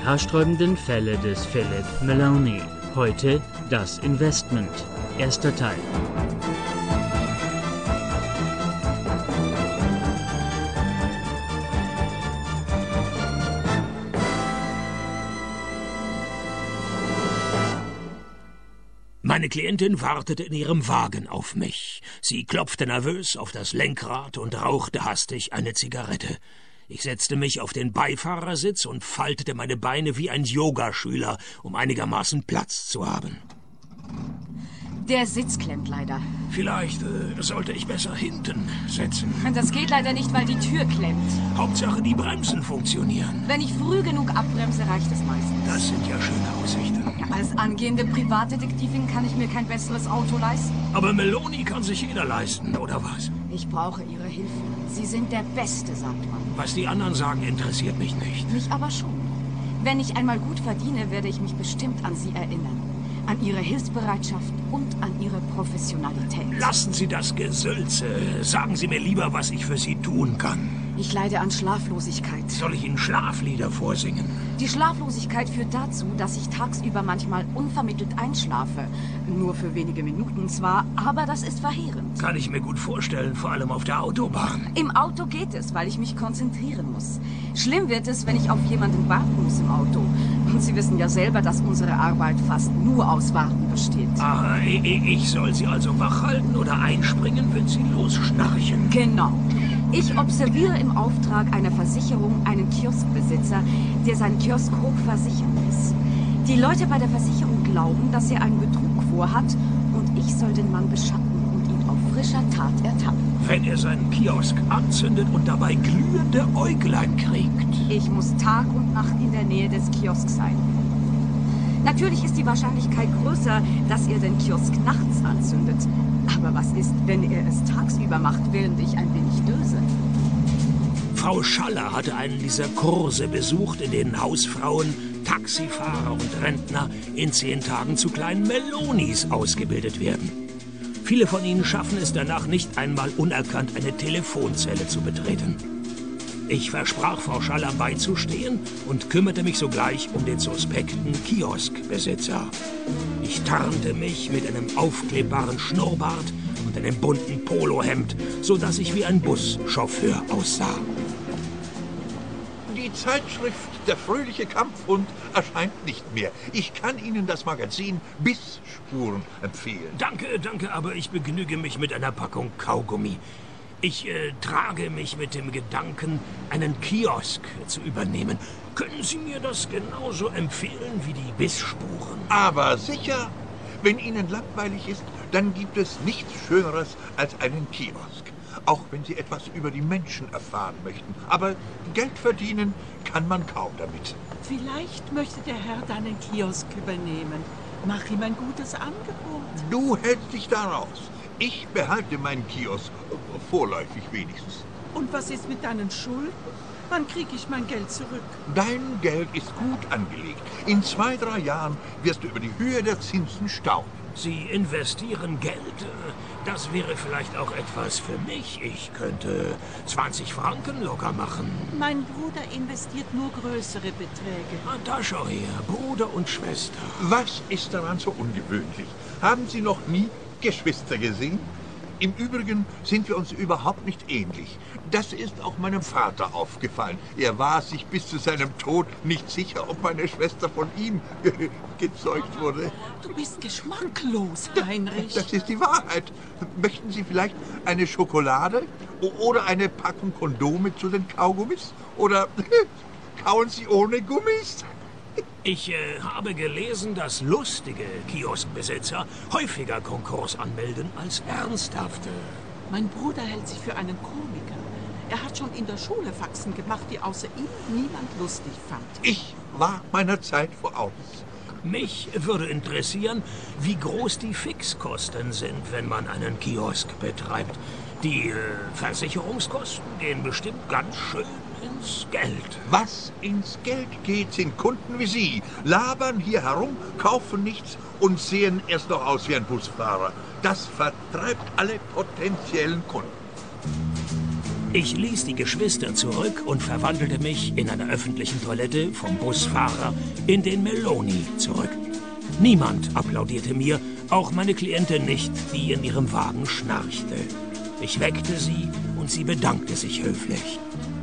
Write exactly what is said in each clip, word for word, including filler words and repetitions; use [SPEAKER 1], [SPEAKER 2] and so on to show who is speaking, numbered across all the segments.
[SPEAKER 1] haarsträubenden Fälle des Philip Maloney. Heute das Investment. Erster Teil.
[SPEAKER 2] Meine Klientin wartete in ihrem Wagen auf mich. Sie klopfte nervös auf das Lenkrad und rauchte hastig eine Zigarette. Ich setzte mich auf den Beifahrersitz und faltete meine Beine wie ein Yogaschüler, um einigermaßen Platz zu haben.
[SPEAKER 3] Der Sitz klemmt leider.
[SPEAKER 2] Vielleicht äh, sollte ich besser hinten sitzen.
[SPEAKER 3] Das geht leider nicht, weil die Tür klemmt.
[SPEAKER 2] Hauptsache, die Bremsen funktionieren.
[SPEAKER 3] Wenn ich früh genug abbremse, reicht es meistens.
[SPEAKER 2] Das sind ja schöne Aussichten.
[SPEAKER 3] Ja, als angehende Privatdetektivin kann ich mir kein besseres Auto leisten.
[SPEAKER 2] Aber Maloney kann sich jeder leisten, oder was?
[SPEAKER 3] Ich brauche Ihre Hilfe. Sie sind der Beste, sagt man.
[SPEAKER 2] Was die anderen sagen, interessiert mich nicht.
[SPEAKER 3] Mich aber schon. Wenn ich einmal gut verdiene, werde ich mich bestimmt an Sie erinnern. An Ihre Hilfsbereitschaft und an Ihre Professionalität.
[SPEAKER 2] Lassen Sie das Gesülze. Sagen Sie mir lieber, was ich für Sie tun kann.
[SPEAKER 3] Ich leide an Schlaflosigkeit.
[SPEAKER 2] Soll ich Ihnen Schlaflieder vorsingen?
[SPEAKER 3] Die Schlaflosigkeit führt dazu, dass ich tagsüber manchmal unvermittelt einschlafe. Nur für wenige Minuten zwar, aber das ist verheerend.
[SPEAKER 2] Kann ich mir gut vorstellen, vor allem auf der Autobahn.
[SPEAKER 3] Im Auto geht es, weil ich mich konzentrieren muss. Schlimm wird es, wenn ich auf jemanden warten muss im Auto. Und Sie wissen ja selber, dass unsere Arbeit fast nur aus Warten besteht.
[SPEAKER 2] Ah, ich soll Sie also wach halten oder einspringen, wenn Sie losschnarchen?
[SPEAKER 3] Genau. Ich observiere im Auftrag einer Versicherung einen Kioskbesitzer, der seinen Kiosk hoch versichern lässt. Die Leute bei der Versicherung glauben, dass er einen Betrug vorhat und ich soll den Mann beschatten und ihn auf frischer Tat ertappen.
[SPEAKER 2] Wenn er seinen Kiosk anzündet und dabei glühende Äuglein kriegt.
[SPEAKER 3] Ich muss Tag und Nacht in der Nähe des Kiosks sein. Natürlich ist die Wahrscheinlichkeit größer, dass er den Kiosk nachts anzündet. Aber was ist, wenn er es tagsüber macht, während ich ein wenig döse?
[SPEAKER 2] Frau Schaller hatte einen dieser Kurse besucht, in denen Hausfrauen, Taxifahrer und Rentner in zehn Tagen zu kleinen Maloneys ausgebildet werden. Viele von ihnen schaffen es danach nicht einmal unerkannt, eine Telefonzelle zu betreten. Ich versprach Frau Schaller beizustehen und kümmerte mich sogleich um den suspekten Kioskbesitzer. Ich tarnte mich mit einem aufklebbaren Schnurrbart und einem bunten Polohemd, so dass ich wie ein Buschauffeur aussah.
[SPEAKER 4] Die Zeitschrift Der fröhliche Kampfhund erscheint nicht mehr. Ich kann Ihnen das Magazin Bissspuren empfehlen.
[SPEAKER 2] Danke, danke, aber ich begnüge mich mit einer Packung Kaugummi. Ich äh, trage mich mit dem Gedanken, einen Kiosk zu übernehmen. Können Sie mir das genauso empfehlen wie die Bissspuren?
[SPEAKER 4] Aber sicher, wenn Ihnen langweilig ist, dann gibt es nichts Schöneres als einen Kiosk. Auch wenn Sie etwas über die Menschen erfahren möchten. Aber Geld verdienen kann man kaum damit.
[SPEAKER 5] Vielleicht möchte der Herr deinen Kiosk übernehmen. Mach ihm ein gutes Angebot.
[SPEAKER 4] Du hältst dich da raus. Ich behalte meinen Kiosk, vorläufig wenigstens.
[SPEAKER 5] Und was ist mit deinen Schulden? Wann kriege ich mein Geld zurück?
[SPEAKER 4] Dein Geld ist gut angelegt. In zwei, drei Jahren wirst du über die Höhe der Zinsen staunen.
[SPEAKER 2] Sie investieren Geld. Das wäre vielleicht auch etwas für mich. Ich könnte zwanzig Franken locker machen.
[SPEAKER 5] Mein Bruder investiert nur größere Beträge.
[SPEAKER 2] Ah, da schau her, Bruder und Schwester.
[SPEAKER 4] Was ist daran so ungewöhnlich? Haben Sie noch nie Geschwister gesehen? Im Übrigen sind wir uns überhaupt nicht ähnlich. Das ist auch meinem Vater aufgefallen. Er war sich bis zu seinem Tod nicht sicher, ob meine Schwester von ihm ge gezeugt wurde.
[SPEAKER 5] Du bist geschmacklos, Heinrich.
[SPEAKER 4] Das ist die Wahrheit. Möchten Sie vielleicht eine Schokolade oder eine Packung Kondome zu den Kaugummis? Oder kauen Sie ohne Gummis?
[SPEAKER 2] Ich äh, habe gelesen, dass lustige Kioskbesitzer häufiger Konkurs anmelden als ernsthafte.
[SPEAKER 5] Mein Bruder hält sich für einen Komiker. Er hat schon in der Schule Faxen gemacht, die außer ihm niemand lustig fand.
[SPEAKER 4] Ich war meiner Zeit voraus.
[SPEAKER 2] Mich würde interessieren, wie groß die Fixkosten sind, wenn man einen Kiosk betreibt. Die äh, Versicherungskosten gehen bestimmt ganz schön ins Geld.
[SPEAKER 4] Was ins Geld geht, sind Kunden wie Sie. Labern hier herum, kaufen nichts und sehen erst noch aus wie ein Busfahrer. Das vertreibt alle potenziellen Kunden.
[SPEAKER 2] Ich ließ die Geschwister zurück und verwandelte mich in einer öffentlichen Toilette vom Busfahrer in den Meloni zurück. Niemand applaudierte mir, auch meine Klientin nicht, die in ihrem Wagen schnarchte. Ich weckte sie und sie bedankte sich höflich.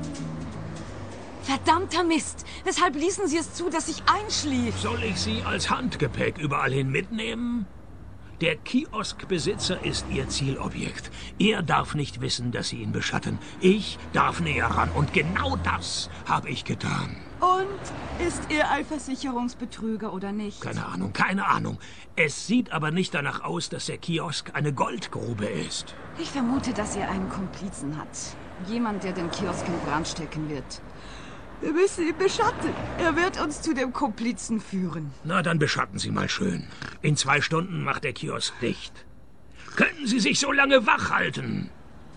[SPEAKER 3] Verdammter Mist! Weshalb ließen Sie es zu, dass ich einschlief?
[SPEAKER 2] Soll ich Sie als Handgepäck überall hin mitnehmen? Der Kioskbesitzer ist Ihr Zielobjekt. Er darf nicht wissen, dass Sie ihn beschatten. Ich darf näher ran und genau das habe ich getan.
[SPEAKER 3] Und ist er ein Versicherungsbetrüger oder nicht?
[SPEAKER 2] Keine Ahnung, keine Ahnung. Es sieht aber nicht danach aus, dass der Kiosk eine Goldgrube ist.
[SPEAKER 3] Ich vermute, dass er einen Komplizen hat. Jemand, der den Kiosk in Brand stecken wird. Wir müssen ihn beschatten. Er wird uns zu dem Komplizen führen.
[SPEAKER 2] Na, dann beschatten Sie mal schön. In zwei Stunden macht der Kiosk dicht. Können Sie sich so lange wach halten?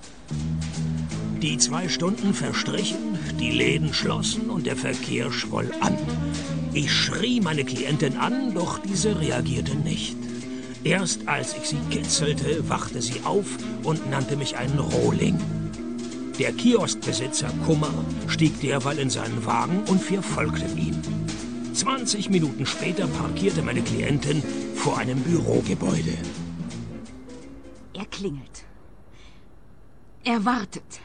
[SPEAKER 2] Die zwei Stunden verstrichen, die Läden schlossen und der Verkehr schwoll an. Ich schrie meine Klientin an, doch diese reagierte nicht. Erst als ich sie kitzelte, wachte sie auf und nannte mich einen Rohling. Der Kioskbesitzer Kummer stieg derweil in seinen Wagen und wir folgten ihm. zwanzig Minuten später parkierte meine Klientin vor einem Bürogebäude.
[SPEAKER 3] Er klingelt. Er wartet.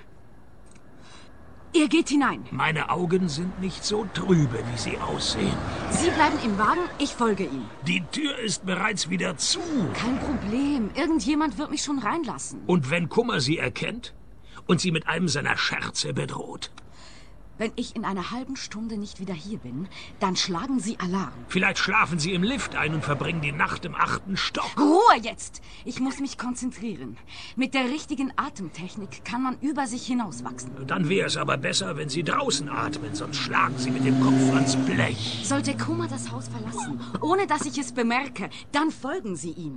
[SPEAKER 3] Er geht hinein.
[SPEAKER 2] Meine Augen sind nicht so trübe, wie sie aussehen.
[SPEAKER 3] Sie bleiben im Wagen, ich folge ihm.
[SPEAKER 2] Die Tür ist bereits wieder zu.
[SPEAKER 3] Kein Problem. Irgendjemand wird mich schon reinlassen.
[SPEAKER 2] Und wenn Kummer sie erkennt und sie mit einem seiner Scherze bedroht?
[SPEAKER 3] Wenn ich in einer halben Stunde nicht wieder hier bin, dann schlagen Sie Alarm.
[SPEAKER 2] Vielleicht schlafen Sie im Lift ein und verbringen die Nacht im achten Stock.
[SPEAKER 3] Ruhe jetzt! Ich muss mich konzentrieren. Mit der richtigen Atemtechnik kann man über sich hinauswachsen.
[SPEAKER 2] Dann wäre es aber besser, wenn Sie draußen atmen, sonst schlagen Sie mit dem Kopf ans Blech.
[SPEAKER 3] Sollte Kummer das Haus verlassen, ohne dass ich es bemerke, dann folgen Sie ihm.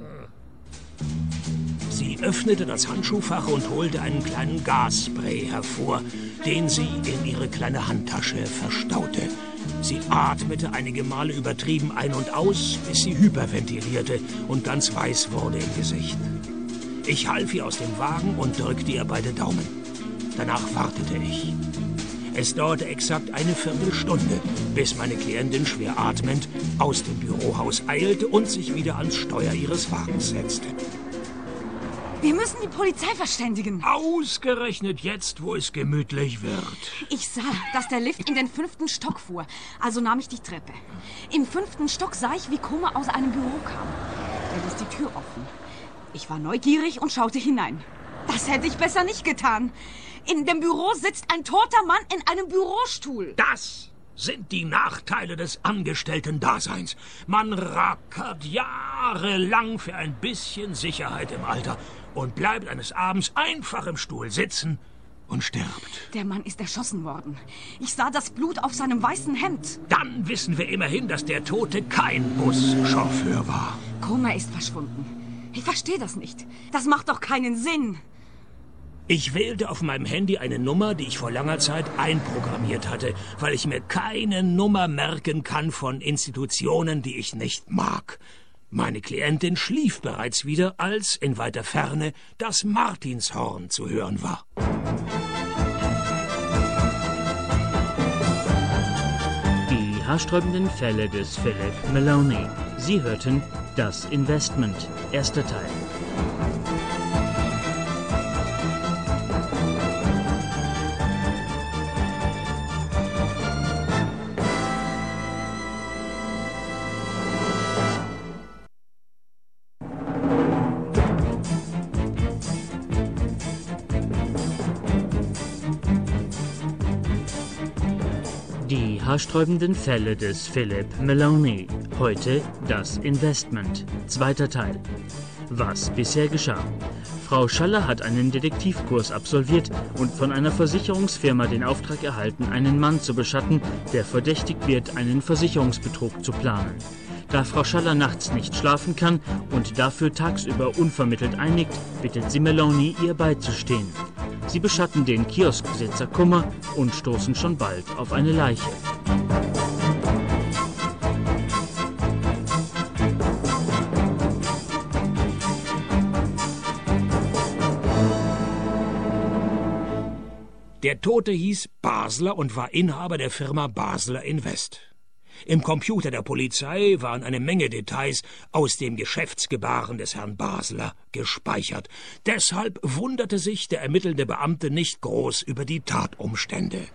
[SPEAKER 2] Sie öffnete das Handschuhfach und holte einen kleinen Gasspray hervor, den sie in ihre kleine Handtasche verstaute. Sie atmete einige Male übertrieben ein und aus, bis sie hyperventilierte und ganz weiß wurde im Gesicht. Ich half ihr aus dem Wagen und drückte ihr beide Daumen. Danach wartete ich. Es dauerte exakt eine Viertelstunde, bis meine Klientin schwer atmend aus dem Bürohaus eilte und sich wieder ans Steuer ihres Wagens setzte.
[SPEAKER 3] Wir müssen die Polizei verständigen.
[SPEAKER 2] Ausgerechnet jetzt, wo es gemütlich wird.
[SPEAKER 3] Ich sah, dass der Lift in den fünften Stock fuhr. Also nahm ich die Treppe. Im fünften Stock sah ich, wie Kummer aus einem Büro kam. Er ließ die Tür offen. Ich war neugierig und schaute hinein. Das hätte ich besser nicht getan. In dem Büro sitzt ein toter Mann in einem Bürostuhl.
[SPEAKER 2] Das sind die Nachteile des Angestellten-Daseins. Man rackert jahrelang für ein bisschen Sicherheit im Alter und bleibt eines Abends einfach im Stuhl sitzen und stirbt.
[SPEAKER 3] Der Mann ist erschossen worden. Ich sah das Blut auf seinem weißen Hemd.
[SPEAKER 2] Dann wissen wir immerhin, dass der Tote kein Buschauffeur war.
[SPEAKER 3] Kummer ist verschwunden. Ich verstehe das nicht. Das macht doch keinen Sinn.
[SPEAKER 2] Ich wählte auf meinem Handy eine Nummer, die ich vor langer Zeit einprogrammiert hatte, weil ich mir keine Nummer merken kann von Institutionen, die ich nicht mag. Meine Klientin schlief bereits wieder, als in weiter Ferne das Martinshorn zu hören war.
[SPEAKER 1] Die haarsträubenden Fälle des Philip Meloni. Sie hörten Das Investment, erster Teil. Die haarsträubenden Fälle des Philip Meloni. Heute das Investment. Zweiter Teil. Was bisher geschah. Frau Schaller hat einen Detektivkurs absolviert und von einer Versicherungsfirma den Auftrag erhalten, einen Mann zu beschatten, der verdächtigt wird, einen Versicherungsbetrug zu planen. Da Frau Schaller nachts nicht schlafen kann und dafür tagsüber unvermittelt einigt, bittet sie Meloni, ihr beizustehen. Sie beschatten den Kioskbesitzer Kummer und stoßen schon bald auf eine Leiche.
[SPEAKER 2] Der Tote hieß Basler und war Inhaber der Firma Basler Invest. Im Computer der Polizei waren eine Menge Details aus dem Geschäftsgebaren des Herrn Basler gespeichert. Deshalb wunderte sich der ermittelnde Beamte nicht groß über die Tatumstände.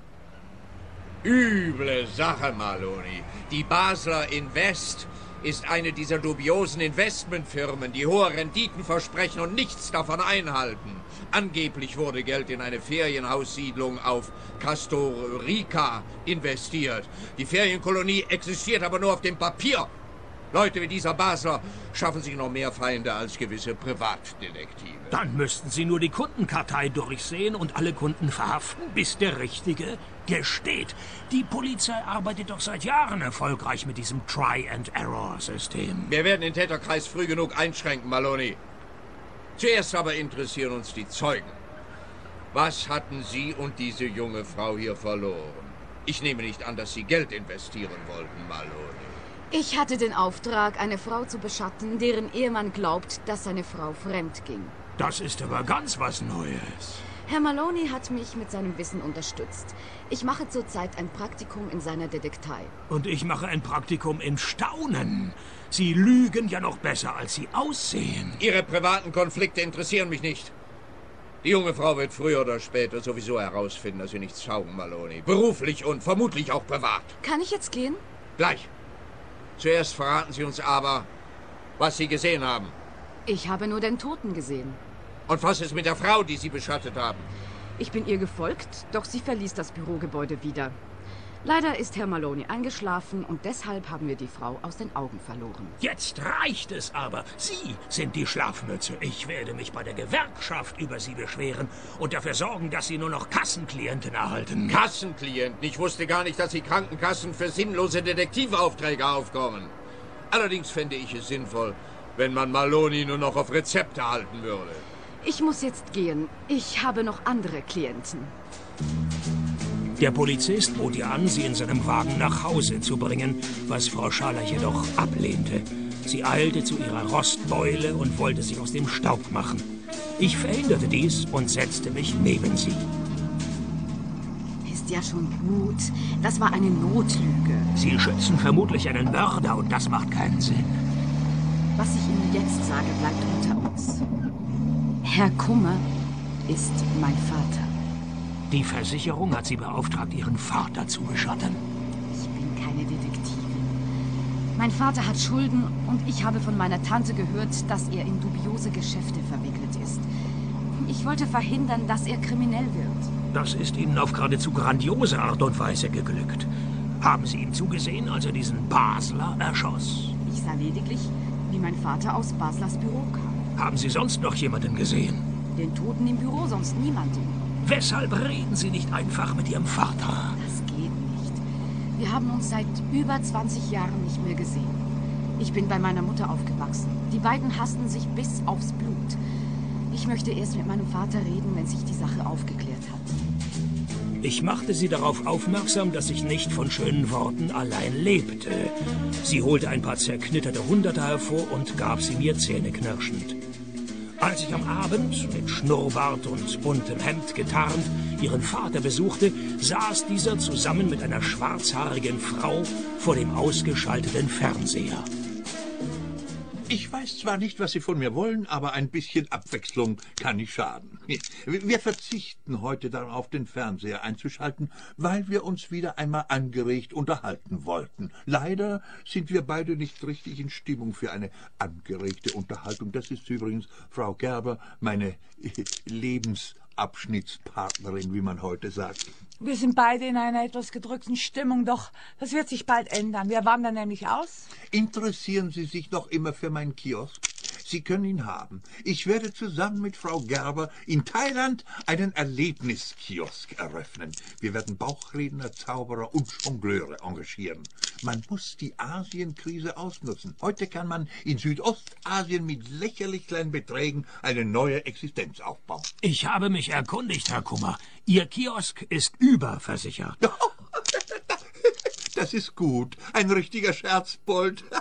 [SPEAKER 6] Üble Sache, Maloney. Die Basler Invest ist eine dieser dubiosen Investmentfirmen, die hohe Renditen versprechen und nichts davon einhalten. Angeblich wurde Geld in eine Ferienhaussiedlung auf Costa Rica investiert. Die Ferienkolonie existiert aber nur auf dem Papier. Leute wie dieser Basler schaffen sich noch mehr Feinde als gewisse Privatdetektive.
[SPEAKER 2] Dann müssten Sie nur die Kundenkartei durchsehen und alle Kunden verhaften, bis der Richtige gesteht. Die Polizei arbeitet doch seit Jahren erfolgreich mit diesem Try-and-Error-System.
[SPEAKER 6] Wir werden den Täterkreis früh genug einschränken, Maloney. Zuerst aber interessieren uns die Zeugen. Was hatten Sie und diese junge Frau hier verloren? Ich nehme nicht an, dass Sie Geld investieren wollten, Maloney.
[SPEAKER 3] Ich hatte den Auftrag, eine Frau zu beschatten, deren Ehemann glaubt, dass seine Frau fremd ging.
[SPEAKER 2] Das ist aber ganz was Neues.
[SPEAKER 3] Herr Maloney hat mich mit seinem Wissen unterstützt. Ich mache zurzeit ein Praktikum in seiner Detektei.
[SPEAKER 2] Und ich mache ein Praktikum im Staunen. Sie lügen ja noch besser, als Sie aussehen.
[SPEAKER 6] Ihre privaten Konflikte interessieren mich nicht. Die junge Frau wird früher oder später sowieso herausfinden, dass Sie nichts taugen, Maloney. Beruflich und vermutlich auch privat.
[SPEAKER 3] Kann ich jetzt gehen?
[SPEAKER 6] Gleich. Zuerst verraten Sie uns aber, was Sie gesehen haben.
[SPEAKER 3] Ich habe nur den Toten gesehen.
[SPEAKER 6] Und was ist mit der Frau, die Sie beschattet haben?
[SPEAKER 3] Ich bin ihr gefolgt, doch sie verließ das Bürogebäude wieder. Leider ist Herr Maloney eingeschlafen und deshalb haben wir die Frau aus den Augen verloren.
[SPEAKER 2] Jetzt reicht es aber. Sie sind die Schlafmütze. Ich werde mich bei der Gewerkschaft über Sie beschweren und dafür sorgen, dass Sie nur noch Kassenklienten erhalten.
[SPEAKER 6] Kassenklienten? Ich wusste gar nicht, dass die Krankenkassen für sinnlose Detektivaufträge aufkommen. Allerdings fände ich es sinnvoll, wenn man Maloney nur noch auf Rezepte halten würde.
[SPEAKER 3] Ich muss jetzt gehen. Ich habe noch andere Klienten.
[SPEAKER 2] Der Polizist bot ihr an, sie in seinem Wagen nach Hause zu bringen, was Frau Schaller jedoch ablehnte. Sie eilte zu ihrer Rostbeule und wollte sich aus dem Staub machen. Ich verhinderte dies und setzte mich neben sie.
[SPEAKER 3] Ist ja schon gut. Das war eine Notlüge.
[SPEAKER 2] Sie schützen vermutlich einen Mörder und das macht keinen Sinn.
[SPEAKER 3] Was ich Ihnen jetzt sage, bleibt unter uns. Herr Kummer ist mein Vater.
[SPEAKER 2] Die Versicherung hat Sie beauftragt, Ihren Vater zu beschatten.
[SPEAKER 3] Ich bin keine Detektivin. Mein Vater hat Schulden und ich habe von meiner Tante gehört, dass er in dubiose Geschäfte verwickelt ist. Ich wollte verhindern, dass er kriminell wird.
[SPEAKER 2] Das ist Ihnen auf geradezu grandiose Art und Weise geglückt. Haben Sie ihm zugesehen, als er diesen Basler erschoss?
[SPEAKER 3] Ich sah lediglich, wie mein Vater aus Baslers Büro kam.
[SPEAKER 2] Haben Sie sonst noch jemanden gesehen?
[SPEAKER 3] Den Toten im Büro, sonst niemanden.
[SPEAKER 2] Weshalb reden Sie nicht einfach mit Ihrem Vater?
[SPEAKER 3] Das geht nicht. Wir haben uns seit über zwanzig Jahren nicht mehr gesehen. Ich bin bei meiner Mutter aufgewachsen. Die beiden hassten sich bis aufs Blut. Ich möchte erst mit meinem Vater reden, wenn sich die Sache aufgeklärt hat.
[SPEAKER 2] Ich machte sie darauf aufmerksam, dass ich nicht von schönen Worten allein lebte. Sie holte ein paar zerknitterte Hunderter hervor und gab sie mir zähneknirschend. Als ich am Abend mit Schnurrbart und buntem Hemd getarnt ihren Vater besuchte, saß dieser zusammen mit einer schwarzhaarigen Frau vor dem ausgeschalteten Fernseher.
[SPEAKER 4] Ich weiß zwar nicht, was Sie von mir wollen, aber ein bisschen Abwechslung kann nicht schaden. Wir verzichten heute darauf, den Fernseher einzuschalten, weil wir uns wieder einmal angeregt unterhalten wollten. Leider sind wir beide nicht richtig in Stimmung für eine angeregte Unterhaltung. Das ist übrigens Frau Gerber, meine Lebensabschnittspartnerin, wie man heute sagt.
[SPEAKER 7] Wir sind beide in einer etwas gedrückten Stimmung, doch das wird sich bald ändern. Wir wandern nämlich aus.
[SPEAKER 4] Interessieren Sie sich noch immer für meinen Kiosk? Sie können ihn haben. Ich werde zusammen mit Frau Gerber in Thailand einen Erlebniskiosk eröffnen. Wir werden Bauchredner, Zauberer und Jongleure engagieren. Man muss die Asienkrise ausnutzen. Heute kann man in Südostasien mit lächerlich kleinen Beträgen eine neue Existenz aufbauen.
[SPEAKER 2] Ich habe mich erkundigt, Herr Kummer. Ihr Kiosk ist überversichert.
[SPEAKER 4] Das ist gut. Ein richtiger Scherzbold.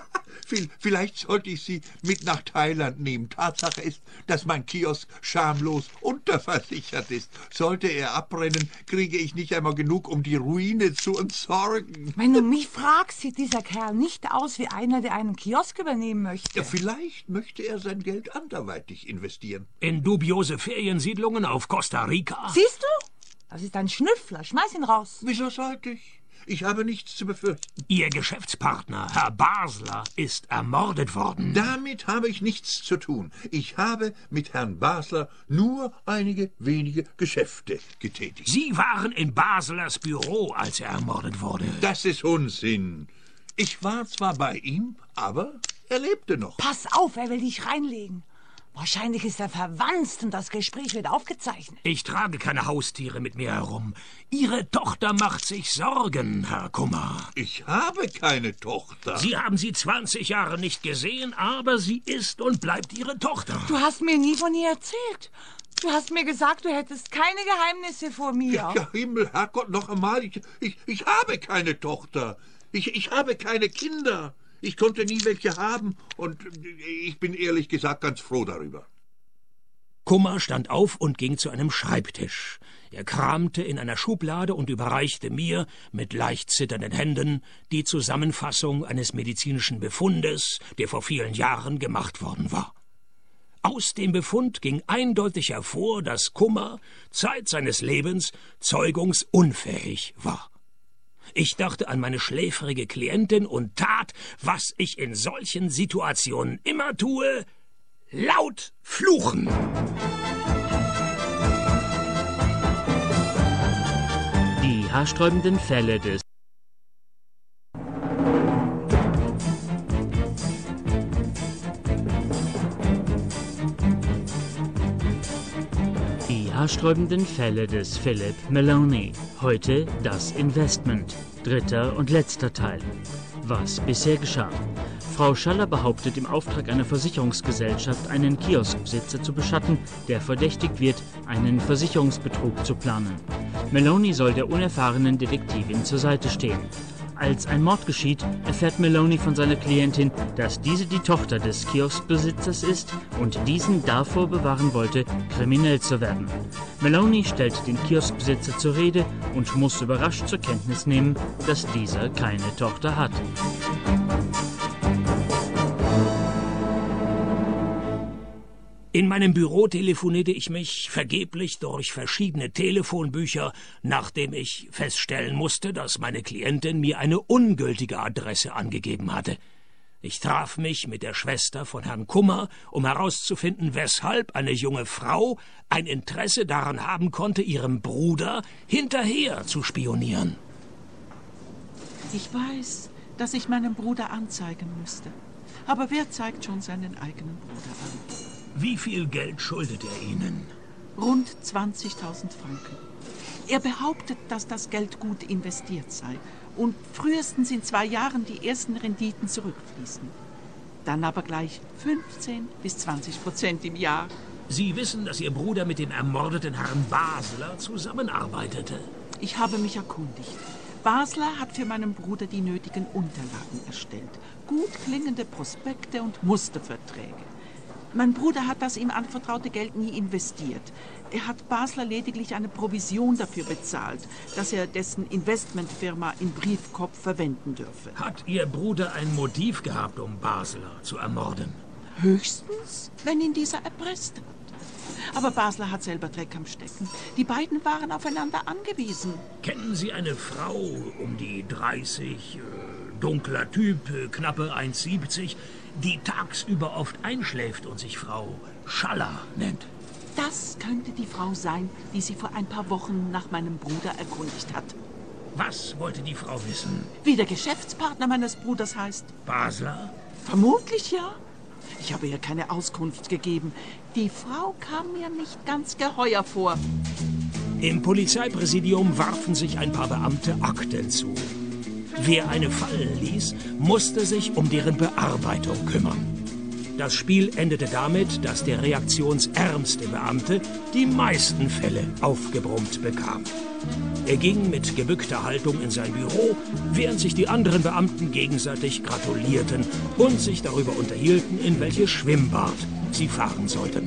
[SPEAKER 4] Vielleicht sollte ich Sie mit nach Thailand nehmen. Tatsache ist, dass mein Kiosk schamlos unterversichert ist. Sollte er abbrennen, kriege ich nicht einmal genug, um die Ruine zu entsorgen.
[SPEAKER 7] Wenn du mich fragst, sieht dieser Kerl nicht aus wie einer, der einen Kiosk übernehmen möchte.
[SPEAKER 4] Ja, vielleicht möchte er sein Geld anderweitig investieren.
[SPEAKER 2] In dubiose Feriensiedlungen auf Costa Rica?
[SPEAKER 7] Siehst du? Das ist ein Schnüffler. Schmeiß ihn raus.
[SPEAKER 4] Wieso sollte ich? Ich habe nichts zu befürchten.
[SPEAKER 2] Ihr Geschäftspartner, Herr Basler, ist ermordet worden.
[SPEAKER 4] Damit habe ich nichts zu tun. Ich habe mit Herrn Basler nur einige wenige Geschäfte getätigt.
[SPEAKER 2] Sie waren in Baslers Büro, als er ermordet wurde.
[SPEAKER 4] Das ist Unsinn. Ich war zwar bei ihm, aber er lebte noch.
[SPEAKER 7] Pass auf, er will dich reinlegen. Wahrscheinlich ist er verwandt und das Gespräch wird aufgezeichnet.
[SPEAKER 2] Ich trage keine Haustiere mit mir herum. Ihre Tochter macht sich Sorgen, Herr Kummer.
[SPEAKER 4] Ich habe keine Tochter.
[SPEAKER 2] Sie haben sie zwanzig Jahre nicht gesehen, aber sie ist und bleibt Ihre Tochter.
[SPEAKER 7] Du hast mir nie von ihr erzählt. Du hast mir gesagt, du hättest keine Geheimnisse vor mir.
[SPEAKER 4] Ja, ja Himmel, Herrgott, noch einmal. Ich, ich, ich habe keine Tochter. Ich, ich habe keine Kinder. Ich konnte nie welche haben und ich bin ehrlich gesagt ganz froh darüber.
[SPEAKER 2] Kummer stand auf und ging zu einem Schreibtisch. Er kramte in einer Schublade und überreichte mir mit leicht zitternden Händen die Zusammenfassung eines medizinischen Befundes, der vor vielen Jahren gemacht worden war. Aus dem Befund ging eindeutig hervor, dass Kummer Zeit seines Lebens zeugungsunfähig war. Ich dachte an meine schläfrige Klientin und tat, was ich in solchen Situationen immer tue, laut fluchen.
[SPEAKER 1] Die haarsträubenden Fälle des Die haarsträubenden Fälle des Philip Maloney. Heute das Investment. Dritter und letzter Teil. Was bisher geschah. Frau Schaller behauptet im Auftrag einer Versicherungsgesellschaft, einen Kioskbesitzer zu beschatten, der verdächtigt wird, einen Versicherungsbetrug zu planen. Maloney soll der unerfahrenen Detektivin zur Seite stehen. Als ein Mord geschieht, erfährt Maloney von seiner Klientin, dass diese die Tochter des Kioskbesitzers ist und diesen davor bewahren wollte, kriminell zu werden. Maloney stellt den Kioskbesitzer zur Rede und muss überrascht zur Kenntnis nehmen, dass dieser keine Tochter hat.
[SPEAKER 2] In meinem Büro telefonierte ich mich vergeblich durch verschiedene Telefonbücher, nachdem ich feststellen musste, dass meine Klientin mir eine ungültige Adresse angegeben hatte. Ich traf mich mit der Schwester von Herrn Kummer, um herauszufinden, weshalb eine junge Frau ein Interesse daran haben konnte, ihrem Bruder hinterher zu spionieren.
[SPEAKER 5] Ich weiß, dass ich meinen Bruder anzeigen müsste. Aber wer zeigt schon seinen eigenen Bruder an?
[SPEAKER 2] Wie viel Geld schuldet er Ihnen?
[SPEAKER 5] Rund zwanzigtausend Franken. Er behauptet, dass das Geld gut investiert sei und frühestens in zwei Jahren die ersten Renditen zurückfließen. Dann aber gleich fünfzehn bis zwanzig Prozent im Jahr.
[SPEAKER 2] Sie wissen, dass Ihr Bruder mit dem ermordeten Herrn Basler zusammenarbeitete.
[SPEAKER 5] Ich habe mich erkundigt. Basler hat für meinen Bruder die nötigen Unterlagen erstellt. Gut klingende Prospekte und Musterverträge. Mein Bruder hat das ihm anvertraute Geld nie investiert. Er hat Basler lediglich eine Provision dafür bezahlt, dass er dessen Investmentfirma im Briefkopf verwenden dürfe.
[SPEAKER 2] Hat Ihr Bruder ein Motiv gehabt, um Basler zu ermorden?
[SPEAKER 5] Höchstens, wenn ihn dieser erpresst hat. Aber Basler hat selber Dreck am Stecken. Die beiden waren aufeinander angewiesen.
[SPEAKER 2] Kennen Sie eine Frau um die dreißig, äh, dunkler Typ, äh, knappe eins siebzig, die tagsüber oft einschläft und sich Frau Schaller nennt?
[SPEAKER 5] Das könnte die Frau sein, die sie vor ein paar Wochen nach meinem Bruder erkundigt hat.
[SPEAKER 2] Was wollte die Frau wissen?
[SPEAKER 5] Wie der Geschäftspartner meines Bruders heißt?
[SPEAKER 2] Basler?
[SPEAKER 5] Vermutlich ja. Ich habe ihr keine Auskunft gegeben. Die Frau kam mir nicht ganz geheuer vor.
[SPEAKER 2] Im Polizeipräsidium warfen sich ein paar Beamte Akten zu. Wer eine fallen ließ, musste sich um deren Bearbeitung kümmern. Das Spiel endete damit, dass der reaktionsärmste Beamte die meisten Fälle aufgebrummt bekam. Er ging mit gebückter Haltung in sein Büro, während sich die anderen Beamten gegenseitig gratulierten und sich darüber unterhielten, in welches Schwimmbad sie fahren sollten.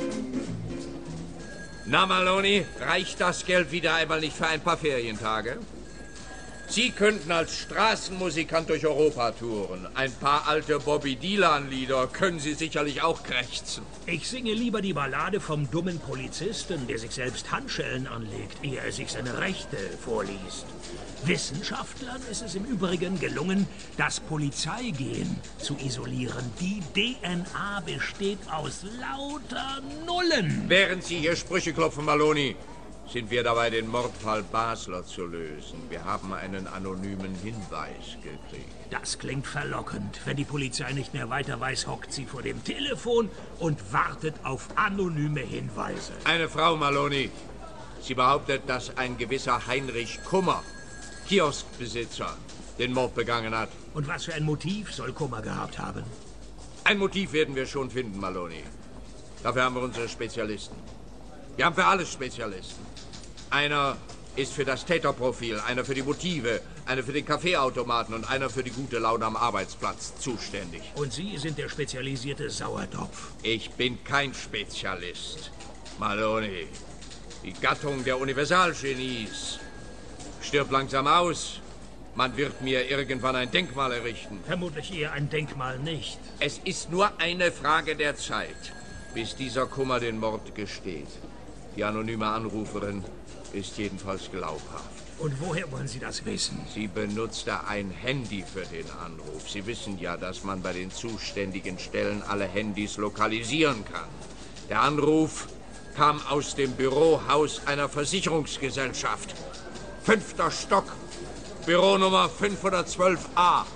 [SPEAKER 6] Na, Maloney, reicht das Geld wieder einmal nicht für ein paar Ferientage? Sie könnten als Straßenmusikant durch Europa touren. Ein paar alte Bobby Dylan-Lieder können Sie sicherlich auch krächzen.
[SPEAKER 2] Ich singe lieber die Ballade vom dummen Polizisten, der sich selbst Handschellen anlegt, ehe er sich seine Rechte vorliest. Wissenschaftlern ist es im Übrigen gelungen, das Polizeigehen zu isolieren. Die D N A besteht aus lauter Nullen.
[SPEAKER 6] Während Sie hier Sprüche klopfen, Maloney, sind wir dabei, den Mordfall Basler zu lösen. Wir haben einen anonymen Hinweis gekriegt.
[SPEAKER 2] Das klingt verlockend. Wenn die Polizei nicht mehr weiter weiß, hockt sie vor dem Telefon und wartet auf anonyme Hinweise.
[SPEAKER 6] Eine Frau, Maloney. Sie behauptet, dass ein gewisser Heinrich Kummer, Kioskbesitzer, den Mord begangen hat.
[SPEAKER 2] Und was für ein Motiv soll Kummer gehabt haben?
[SPEAKER 6] Ein Motiv werden wir schon finden, Maloney. Dafür haben wir unsere Spezialisten. Wir haben für alles Spezialisten. Einer ist für das Täterprofil, einer für die Motive, einer für den Kaffeeautomaten und einer für die gute Laune am Arbeitsplatz zuständig.
[SPEAKER 2] Und Sie sind der spezialisierte Sauertopf.
[SPEAKER 6] Ich bin kein Spezialist. Maloney, die Gattung der Universalgenies stirbt langsam aus. Man wird mir irgendwann ein Denkmal errichten.
[SPEAKER 2] Vermutlich eher ein Denkmal nicht.
[SPEAKER 6] Es ist nur eine Frage der Zeit, bis dieser Kummer den Mord gesteht. Die anonyme Anruferin ist jedenfalls glaubhaft.
[SPEAKER 2] Und woher wollen Sie das wissen?
[SPEAKER 6] Sie benutzte ein Handy für den Anruf. Sie wissen ja, dass man bei den zuständigen Stellen alle Handys lokalisieren kann. Der Anruf kam aus dem Bürohaus einer Versicherungsgesellschaft. Fünfter Stock, Büronummer fünfhundertzwölf a.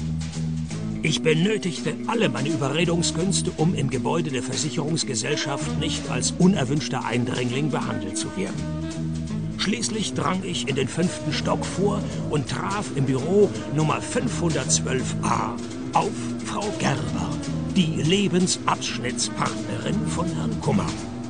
[SPEAKER 2] Ich benötigte alle meine Überredungskünste, um im Gebäude der Versicherungsgesellschaft nicht als unerwünschter Eindringling behandelt zu werden. Schließlich drang ich in den fünften Stock vor und traf im Büro Nummer fünfhundertzwölf a auf Frau Gerber, die Lebensabschnittspartnerin von Herrn Kummer.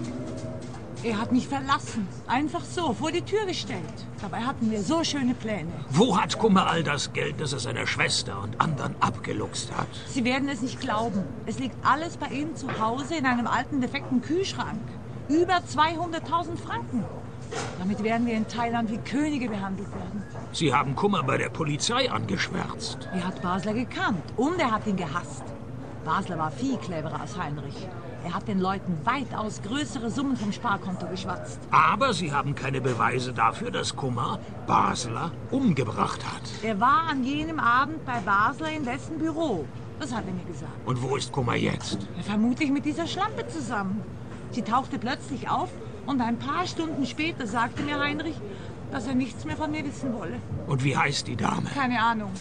[SPEAKER 7] Er hat mich verlassen. Einfach so, vor die Tür gestellt. Dabei hatten wir so schöne Pläne.
[SPEAKER 2] Wo hat Kummer all das Geld, das er seiner Schwester und anderen abgeluchst hat?
[SPEAKER 7] Sie werden es nicht glauben. Es liegt alles bei ihm zu Hause in einem alten, defekten Kühlschrank. Über zweihunderttausend Franken. Damit werden wir in Thailand wie Könige behandelt werden.
[SPEAKER 2] Sie haben Kummer bei der Polizei angeschwärzt.
[SPEAKER 7] Er hat Basler gekannt und er hat ihn gehasst. Basler war viel cleverer als Heinrich. Er hat den Leuten weitaus größere Summen vom Sparkonto geschwatzt.
[SPEAKER 2] Aber Sie haben keine Beweise dafür, dass Kummer Basler umgebracht hat.
[SPEAKER 7] Er war an jenem Abend bei Basler in dessen Büro. Das hat er mir gesagt.
[SPEAKER 2] Und wo ist Kummer jetzt?
[SPEAKER 7] Ja, vermutlich mit dieser Schlampe zusammen. Sie tauchte plötzlich auf und ein paar Stunden später sagte mir Heinrich, dass er nichts mehr von mir wissen wolle.
[SPEAKER 2] Und wie heißt die Dame?
[SPEAKER 7] Keine Ahnung.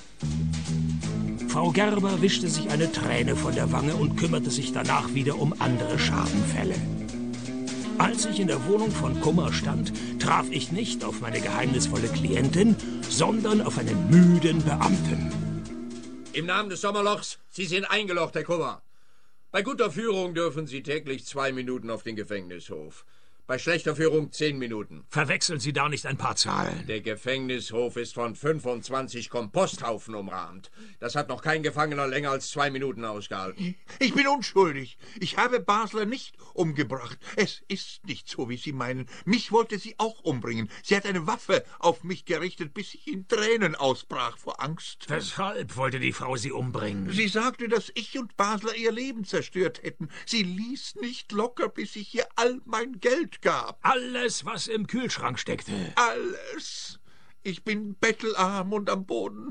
[SPEAKER 2] Frau Gerber wischte sich eine Träne von der Wange und kümmerte sich danach wieder um andere Schadenfälle. Als ich in der Wohnung von Kummer stand, traf ich nicht auf meine geheimnisvolle Klientin, sondern auf einen müden Beamten.
[SPEAKER 6] Im Namen des Sommerlochs, Sie sind eingelocht, Herr Kummer. Bei guter Führung dürfen Sie täglich zwei Minuten auf den Gefängnishof. Bei schlechter Führung zehn Minuten.
[SPEAKER 2] Verwechseln Sie da nicht ein paar Zahlen.
[SPEAKER 6] Der Gefängnishof ist von fünfundzwanzig Komposthaufen umrahmt. Das hat noch kein Gefangener länger als zwei Minuten ausgehalten.
[SPEAKER 4] Ich bin unschuldig. Ich habe Basler nicht umgebracht. Es ist nicht so, wie Sie meinen. Mich wollte sie auch umbringen. Sie hat eine Waffe auf mich gerichtet, bis ich in Tränen ausbrach vor Angst.
[SPEAKER 2] Weshalb wollte die Frau Sie umbringen?
[SPEAKER 4] Sie sagte, dass ich und Basler ihr Leben zerstört hätten. Sie ließ nicht locker, bis ich ihr all mein Geld gab.
[SPEAKER 2] Alles, was im Kühlschrank steckte.
[SPEAKER 4] Alles. Ich bin bettelarm und am Boden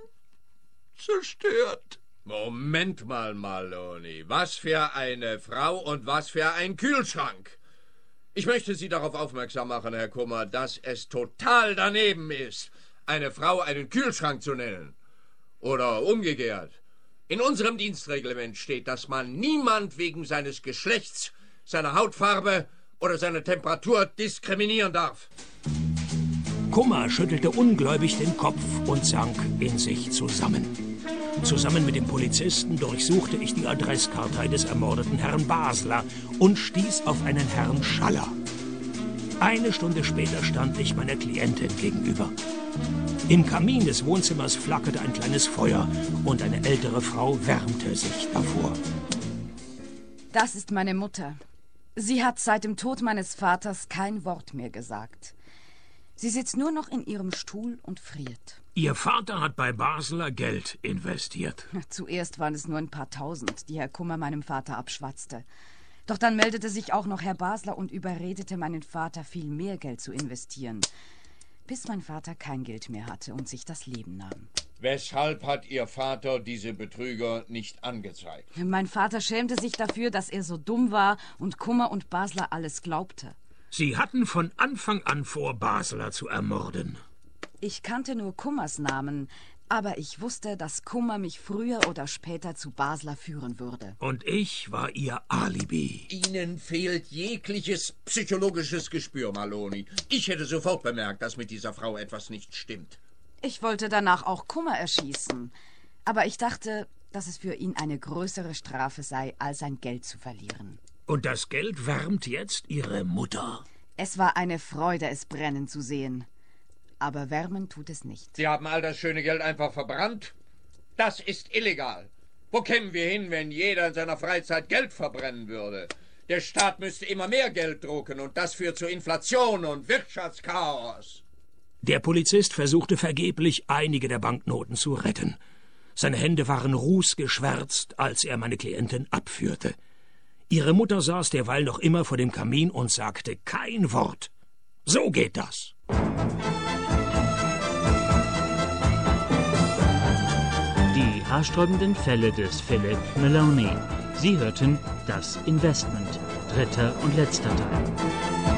[SPEAKER 4] zerstört.
[SPEAKER 6] Moment mal, Maloney. Was für eine Frau und was für ein Kühlschrank. Ich möchte Sie darauf aufmerksam machen, Herr Kummer, dass es total daneben ist, eine Frau einen Kühlschrank zu nennen. Oder umgekehrt. In unserem Dienstreglement steht, dass man niemand wegen seines Geschlechts, seiner Hautfarbe oder seine Temperatur diskriminieren darf.
[SPEAKER 2] Kummer schüttelte ungläubig den Kopf und sank in sich zusammen. Zusammen mit dem Polizisten durchsuchte ich die Adresskartei des ermordeten Herrn Basler und stieß auf einen Herrn Schaller. Eine Stunde später stand ich meiner Klientin gegenüber. Im Kamin des Wohnzimmers flackerte ein kleines Feuer und eine ältere Frau wärmte sich davor.
[SPEAKER 3] Das ist meine Mutter. Sie hat seit dem Tod meines Vaters kein Wort mehr gesagt. Sie sitzt nur noch in ihrem Stuhl und friert.
[SPEAKER 2] Ihr Vater hat bei Basler Geld investiert.
[SPEAKER 3] Zuerst waren es nur ein paar Tausend, die Herr Kummer meinem Vater abschwatzte. Doch dann meldete sich auch noch Herr Basler und überredete meinen Vater, viel mehr Geld zu investieren, bis mein Vater kein Geld mehr hatte und sich das Leben nahm.
[SPEAKER 6] Weshalb hat Ihr Vater diese Betrüger nicht angezeigt?
[SPEAKER 3] Mein Vater schämte sich dafür, dass er so dumm war und Kummer und Basler alles glaubte.
[SPEAKER 2] Sie hatten von Anfang an vor, Basler zu ermorden.
[SPEAKER 3] Ich kannte nur Kummers Namen, aber ich wusste, dass Kummer mich früher oder später zu Basler führen würde.
[SPEAKER 2] Und ich war Ihr Alibi.
[SPEAKER 6] Ihnen fehlt jegliches psychologisches Gespür, Maloney. Ich hätte sofort bemerkt, dass mit dieser Frau etwas nicht stimmt.
[SPEAKER 3] Ich wollte danach auch Kummer erschießen, aber ich dachte, dass es für ihn eine größere Strafe sei, als sein Geld zu verlieren.
[SPEAKER 2] Und das Geld wärmt jetzt Ihre Mutter?
[SPEAKER 3] Es war eine Freude, es brennen zu sehen. Aber wärmen tut es nicht.
[SPEAKER 6] Sie haben all das schöne Geld einfach verbrannt? Das ist illegal. Wo kämen wir hin, wenn jeder in seiner Freizeit Geld verbrennen würde? Der Staat müsste immer mehr Geld drucken und das führt zu Inflation und Wirtschaftschaos.
[SPEAKER 2] Der Polizist versuchte vergeblich, einige der Banknoten zu retten. Seine Hände waren rußgeschwärzt, als er meine Klientin abführte. Ihre Mutter saß derweil noch immer vor dem Kamin und sagte kein Wort. So geht das.
[SPEAKER 1] Die haarsträubenden Fälle des Philip Maloney. Sie hörten Das Investment, dritter und letzter Teil.